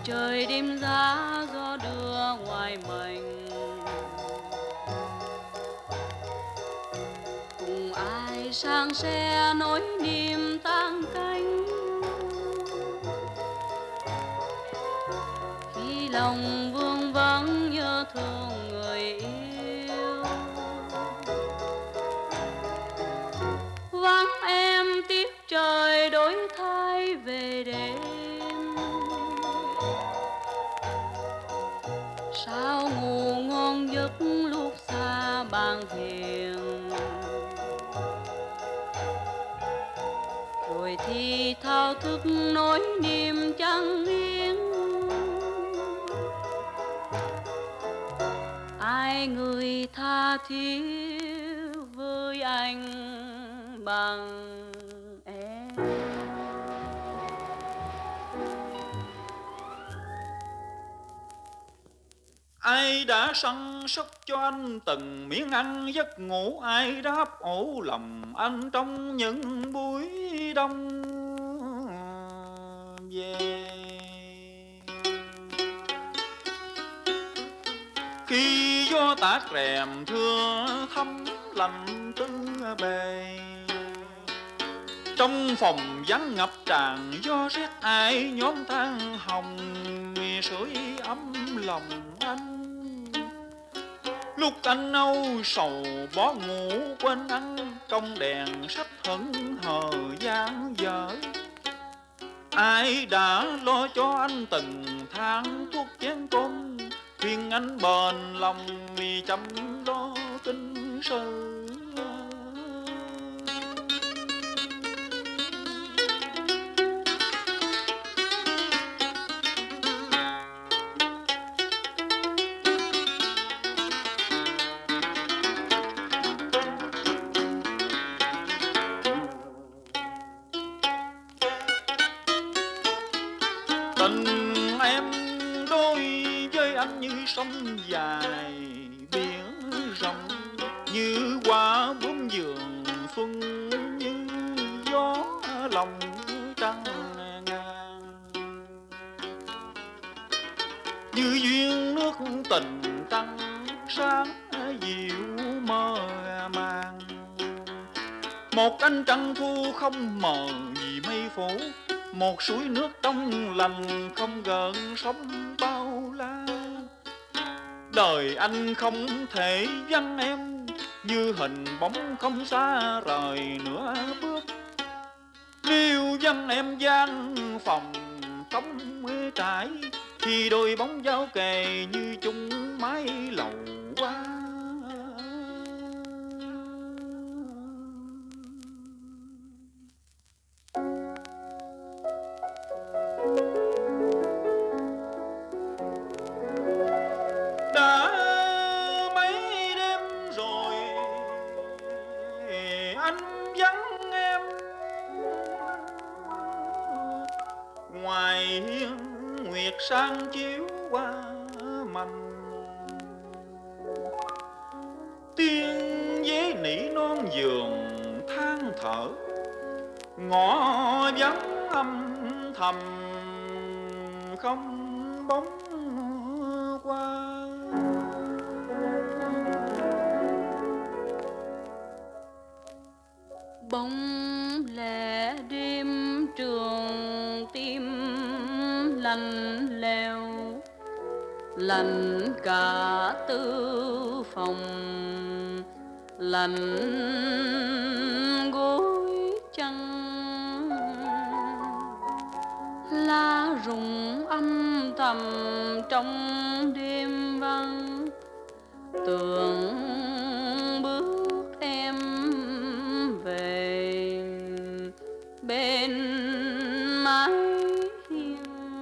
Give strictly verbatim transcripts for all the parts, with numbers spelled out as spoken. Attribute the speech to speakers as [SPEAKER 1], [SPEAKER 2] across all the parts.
[SPEAKER 1] trời đêm giá gió đưa ngoài mình, cùng ai sang xe nỗi niềm tan cánh. Khi lòng vương vấn nhớ thương người yêu, vắng em tiếc trời đổi thay về đêm. Sao ngủ ngon giấc lúc xa bàn thuyền, rồi thì thao thức nỗi niềm chẳng yên. Ai người tha thiết với anh bằng em.
[SPEAKER 2] Ai đã săn sóc cho anh từng miếng ăn giấc ngủ, ai đáp ổ lòng anh trong những buổi đông về. Khi gió tát rèm thưa thấm lạnh tư bề, trong phòng vắng ngập tràn gió rét, ai nhóm than hồng sưởi ấm lòng anh. Lúc anh âu sầu bỏ ngủ quên ăn, công đèn sách hững hờ dang dở. Ai đã lo cho anh từng tháng thuốc chén cơm, khuyên anh bền lòng vì chăm lo kinh sư. Tình em đối với anh như sông dài biển rộng, như hoa bướm vườn xuân, như gió lòng trăng ngàn. Như duyên nước tình trăng sáng dịu mơ màng, một ánh trăng thu không mờ vì mây phủ, một suối nước trong lành không gợn sóng bao la. Đời anh không thể vắng em, như hình bóng không xa rời nửa bước. Nếu vắng em gian phòng trống trải, thì đôi bóng giao kề như chung mái lầu qua. Đã mấy đêm rồi anh vắng em, ngoài hiên nguyệt sang chiếu qua mành, tiếng dế nỉ non giường than thở, ngõ vắng âm thầm không bóng qua.
[SPEAKER 1] Bóng lẻ đêm trường tim lạnh lẽo, lạnh cả tư phòng, lạnh gối chân. Lá rụng âm thầm trong đêm vắng, tưởng bước em về bên mái hiên.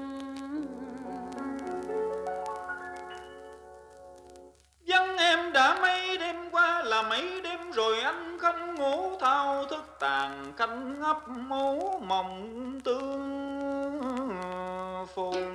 [SPEAKER 2] Vắng em đã mấy đêm qua, là mấy đêm rồi anh không ngủ, thao thức tàn canh ấp ủ mộng tương phùng.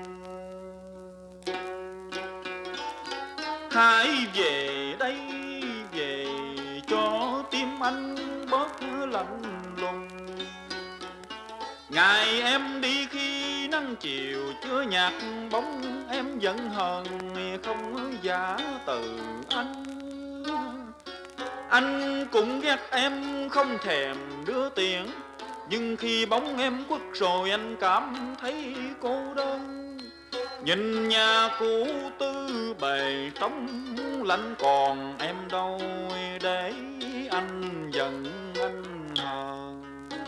[SPEAKER 2] Hãy về đây về cho tim anh bớt lạnh lùng. Ngày em đi khi nắng chiều chưa nhạt bóng em vẫn hờn không giả từ anh. Anh cũng ghét em không thèm đưa tiền, nhưng khi bóng em khuất rồi anh cảm thấy cô đơn. Nhìn nhà cũ tư bề trống lạnh, còn em đâu để anh giận anh hờn.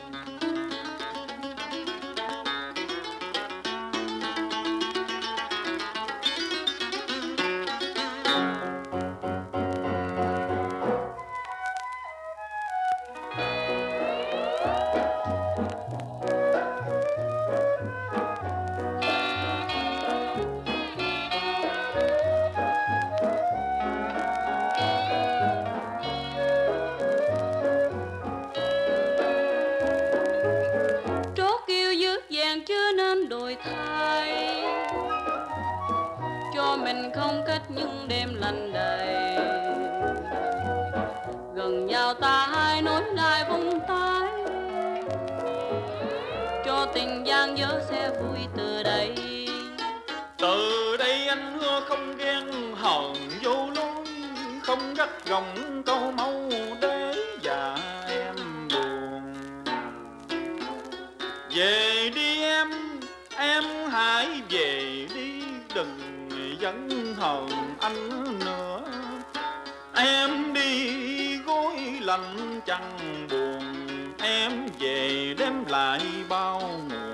[SPEAKER 1] Mình không cách những đêm lạnh đầy, gần nhau ta hai nối lại vòng tay, cho tình gian dở sẽ vui từ đây.
[SPEAKER 2] Từ đây anh hứa không ghen hờn vô lối, không gắt gỏng câu mau để dạ em buồn. Về đi em, em hãy về đi, đừng vẫn hờn anh nữa. Em đi gối lạnh chẳng buồn, em về đem lại bao mùa.